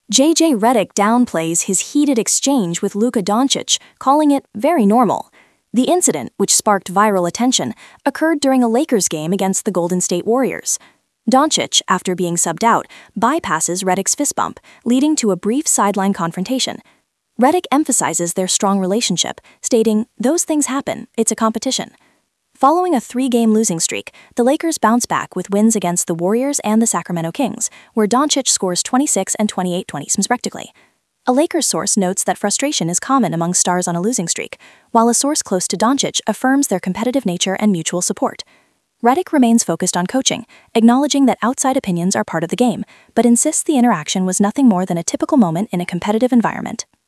JJ Redick downplays his heated exchange with Luka Doncic, calling it very normal. The incident, which sparked viral attention, occurred during a Lakers game against the Golden State Warriors. Doncic, after being subbed out, bypasses Redick's fist bump, leading to a brief sideline confrontation. Redick emphasizes their strong relationship, stating, "Those things happen, it's a competition." Following a 3-game losing streak, the Lakers bounce back with wins against the Warriors and the Sacramento Kings, where Doncic scores 26 and 28 points respectively. A Lakers source notes that frustration is common among stars on a losing streak, while a source close to Doncic affirms their competitive nature and mutual support. Redick remains focused on coaching, acknowledging that outside opinions are part of the game, but insists the interaction was nothing more than a typical moment in a competitive environment.